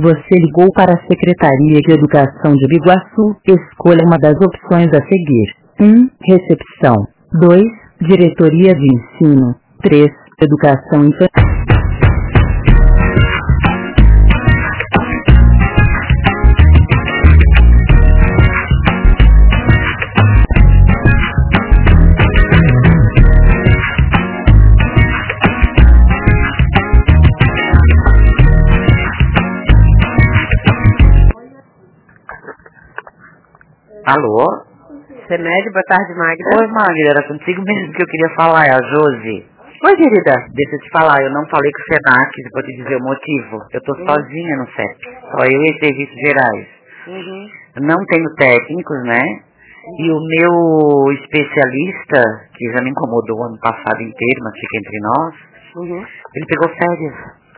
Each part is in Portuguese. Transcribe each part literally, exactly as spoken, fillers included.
Você ligou para a Secretaria de Educação de Biguaçu. Escolha uma das opções a seguir. um. Recepção. dois. Diretoria de Ensino. três. Educação Infantil. Alô? Semed, boa tarde, Magda. Oi, Magda, era contigo mesmo que eu queria falar, é a Josi. Oi, querida. Deixa eu te falar, eu não falei com o Senac, vou te dizer o motivo. Eu tô Uhum. sozinha no C E P, só eu e Serviços Gerais. Uhum. Não tenho técnicos, né? E o meu especialista, que já me incomodou o ano passado inteiro, mas fica entre nós, Uhum. ele pegou férias.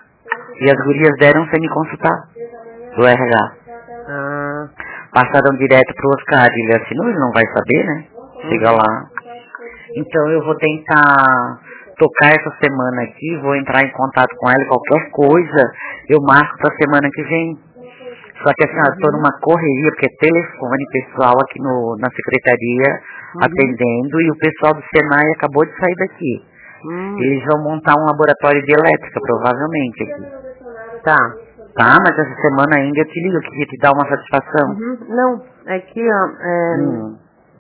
E as gurias deram sem me consultar, do R H. Ah. Passaram direto pro Oscar, ele assinou, ele não vai saber, né? Chega Uhum. lá. Então eu vou tentar tocar essa semana aqui, vou entrar em contato com ela, qualquer coisa, eu marco pra semana que vem. Só que assim, eu tô numa correria, porque é telefone pessoal aqui no, na secretaria, Uhum. atendendo, e o pessoal do Senai acabou de sair daqui. Uhum. Eles vão montar um laboratório de elétrica, provavelmente, aqui. Tá. Tá, mas essa semana ainda eu te ligo, eu queria te dar uma satisfação. Uhum. Não, é que, ó, é, Hum.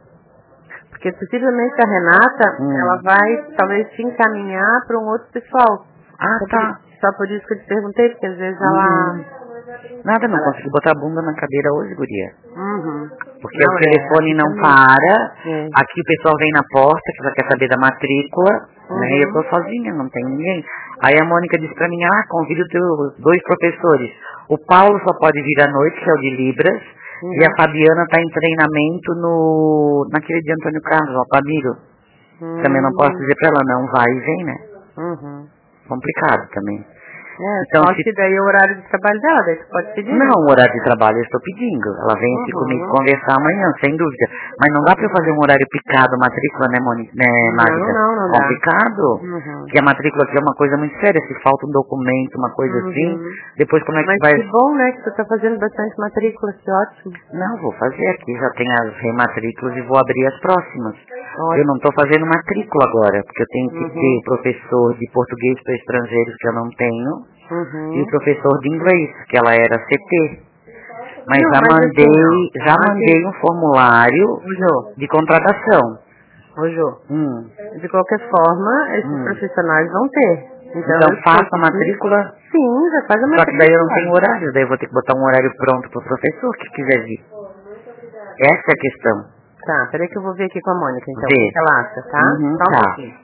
porque possivelmente a Renata, Hum. ela vai talvez te encaminhar para um outro pessoal. Ah, Só tá. por, só por isso que eu te perguntei, porque às vezes ela... Uhum. Nada, não ela... consegui botar a bunda na cadeira hoje, guria. Uhum. Porque Não, o telefone é, não também. para, É. aqui o pessoal vem na porta, que já quer saber da matrícula, Uhum. né, e eu tô sozinha, não tem ninguém. Aí a Mônica disse pra mim, ah, convida os teus dois professores. O Paulo só pode vir à noite, que é o de Libras, Uhum. e a Fabiana tá em treinamento no, naquele de Antônio Carlos, o Alpamiro. Uhum. Também não posso dizer pra ela, não, vai e vem, né? Uhum. Complicado também. É, Então, só se que daí é o horário de trabalho dela, daí tu pode pedir. Não, o horário de trabalho eu estou pedindo. Ela vem aqui Uhum. comigo conversar amanhã, sem dúvida. Mas não dá para eu fazer um horário picado, matrícula, né, Moni, né, Magda? Não, não, não dá. Complicado. Uhum. Porque a matrícula aqui é uma coisa muito séria. Se falta um documento, uma coisa Uhum. assim, depois como é que Mas vai... que bom, né, que tu tá fazendo bastante matrícula, que ótimo. Não, vou fazer aqui, já tem as rematrículas e vou abrir as próximas. Ótimo. Eu não estou fazendo matrícula agora, porque eu tenho que Uhum. ter professor de português para estrangeiros que eu não tenho. Uhum. E o professor de inglês, que ela era C T. Mas Não, já mas mandei, assim, ó, já aqui- mandei um formulário Ô, Jô, de contratação. ô, Jô, Hum. de qualquer forma, esses Hum. profissionais vão ter. Então, Então eu faça sei a que- matrícula, Sim, já faz a só matrícula. que daí eu não tenho horário, daí eu vou ter que botar um horário pronto pro professor que quiser vir. Essa é a questão. Tá, peraí que eu vou ver aqui com a Mônica, então, o Vê. que ela acha, tá? Uhum, Só um tá. pouquinho.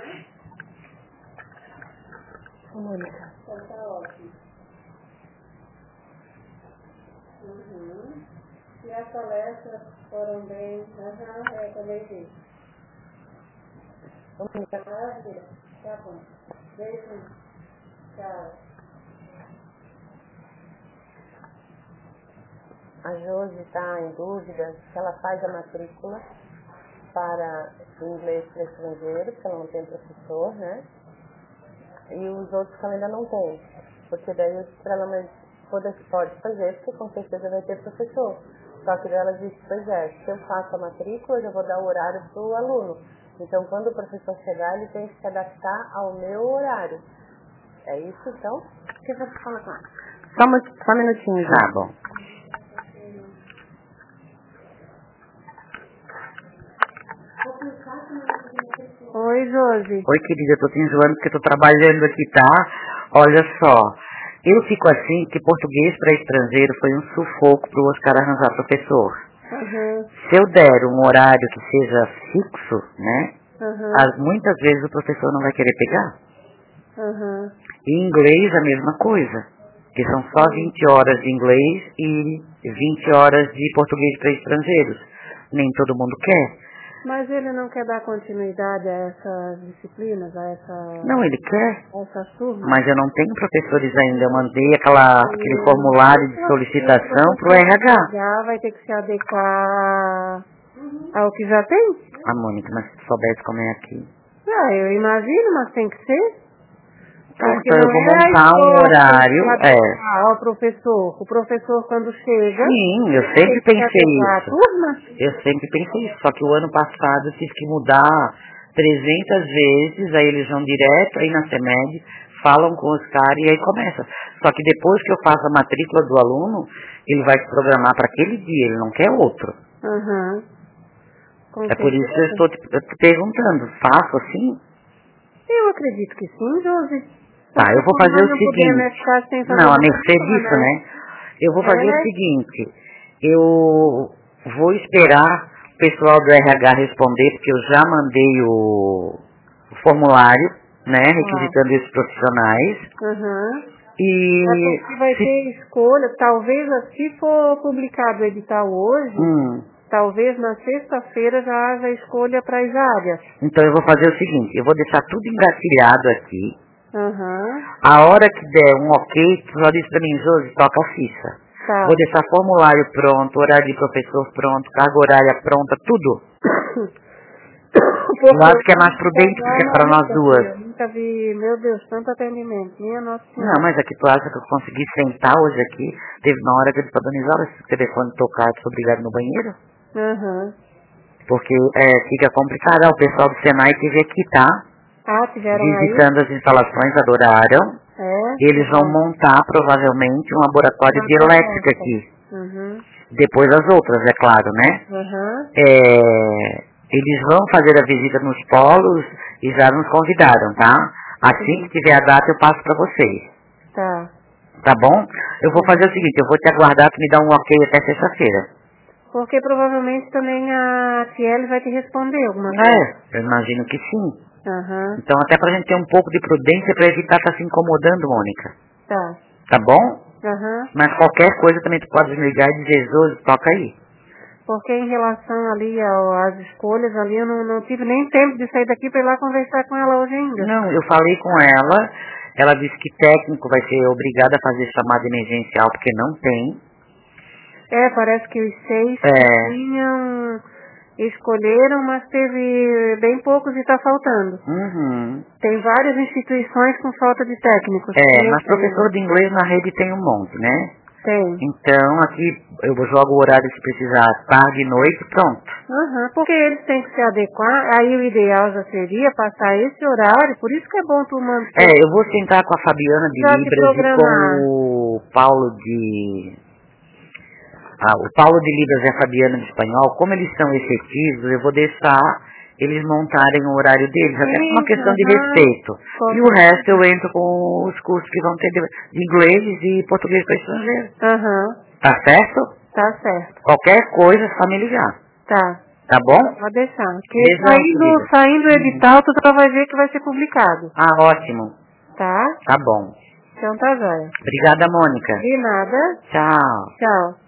Ô, Mônica. E as palestras foram bem, aham, é, também vi. Ô, Mônica. Maravilha, tá bom. Beijo, tchau. A Josi está em dúvida se ela faz a matrícula para inglês para estrangeiro, porque ela não tem professor, né? E os outros que ela ainda não tem. Porque daí eu disse para ela, mas pode, pode fazer, porque com certeza vai ter professor. Só que daí ela disse, pois é, se eu faço a matrícula, eu já vou dar o horário para o aluno. Então quando o professor chegar, ele tem que se adaptar ao meu horário. É isso então? O que você fala com ela? Só, uma, só um minutinho, já. Tá bom. Oi, Josi. Oi, querida, eu tô te enjoando porque eu tô trabalhando aqui, tá? Olha só, eu fico assim que português para estrangeiro foi um sufoco pro Oscar arranjar professor. Uhum. Se eu der um horário que seja fixo, né, Uhum. as, muitas vezes o professor não vai querer pegar. Uhum. E em inglês a mesma coisa, que são só vinte horas de inglês e vinte horas de português para estrangeiros. Nem todo mundo quer. Mas ele não quer dar continuidade a essas disciplinas, a essa, Não, ele quer. a essas turmas? Mas eu não tenho professores ainda. Eu mandei aquela, aquele formulário de solicitação pro R H. Já vai ter que se adequar ao que já tem? Ah, Mônica, mas se tu soubesse como é aqui. Ah, eu imagino, mas tem que ser. Tá, Porque então eu não vou é a montar um escola que horário, tem que é. adequar ao professor. O professor, quando chega, Sim, eu tem sempre que pensei adequar a isso. turma. Eu sempre pensei isso. Só que o ano passado eu tive que mudar trezentas vezes, aí eles vão direto aí na CEMED, falam com os caras e aí começa. Só que depois que eu faço a matrícula do aluno, ele vai se programar para aquele dia, ele não quer outro. Uhum. Com É por isso que eu certeza. estou te, eu te perguntando, faço assim? Eu acredito que sim, Josi. Tá, Porque eu vou como fazer nós o não podemos seguinte. ficar sem fazer Não, a mercê matrícula, disso, né? né? Eu vou fazer o É. seguinte, eu vou esperar o pessoal do R H responder, porque eu já mandei o, o formulário, né, requisitando esses profissionais. Uhum. E É porque vai se, ter escolha, talvez se for publicado o edital hoje, hum, talvez na sexta-feira já haja escolha para as áreas. então eu vou fazer o seguinte, eu vou deixar tudo engatilhado aqui. Uhum. A hora que der um ok, tu já disse pra mim, Josi, toca a ficha. Tá. Vou deixar formulário pronto, horário de professor pronto, carga horária pronta, tudo. Eu acho que é mais prudente porque é para nós duas. Eu nunca vi, meu Deus, tanto atendimento. Minha Nossa Senhora. Não, mas aqui tu acha que eu consegui sentar hoje aqui? Teve uma hora que eu disse pra Dona Isola, se o telefone tocar, eu sou obrigado no banheiro? Uhum. Porque é, fica complicado. Ah, o pessoal do Senai teve aqui, tá? Ah, tiveram aí? Visitando as instalações, adoraram. É? Eles vão montar, provavelmente, um laboratório de elétrica aqui. Uhum. Depois as outras, é claro, né? Uhum. É, eles vão fazer a visita nos polos e já nos convidaram, tá? Assim que tiver a data eu passo pra vocês. Tá. Tá bom? Eu vou fazer o seguinte, eu vou te aguardar, tu me dá um ok até sexta-feira. Porque provavelmente também a Tiele vai te responder alguma coisa. É, eu imagino que sim. Aham. Então até pra gente ter um pouco de prudência pra evitar estar se incomodando, Mônica. Tá. Tá bom? Aham. Mas qualquer coisa também tu pode me ligar e dizer, Josi, toca aí. Porque em relação ali ao, às escolhas ali, eu não, não tive nem tempo de sair daqui para ir lá conversar com ela hoje ainda. Não, eu falei com ela, ela disse que técnico vai ser obrigado a fazer chamada emergencial porque não tem. É, parece que os seis É. que tinham escolheram, mas teve bem poucos e está faltando. Uhum. Tem várias instituições com falta de técnicos. É, mas professor de inglês na rede tem um monte, né? Tem. Então aqui eu jogo o horário se precisar, tarde e noite, pronto. Uhum, porque eles têm que se adequar, aí o ideal já seria passar esse horário, por isso que é bom tu manter. É, eu vou sentar com a Fabiana de Já te Libras e programar. com o Paulo de... Ah, o Paulo de Libras e a Fabiana de Espanhol, como eles são efetivos, eu vou deixar eles montarem o horário deles, até por uma questão de Uhum. respeito. Com E o resto eu entro com os cursos que vão ter de de inglês e português para estrangeiro. Aham, Tá certo? tá certo. Qualquer coisa é só me ligar. Tá, Tá bom? pode deixar. Porque Mesmo saindo, querida. saindo o edital, tu já vai ver que vai ser publicado. Ah, ótimo. Tá? Tá bom. Então tá jóia. Obrigada, Mônica. De nada. Tchau. Tchau.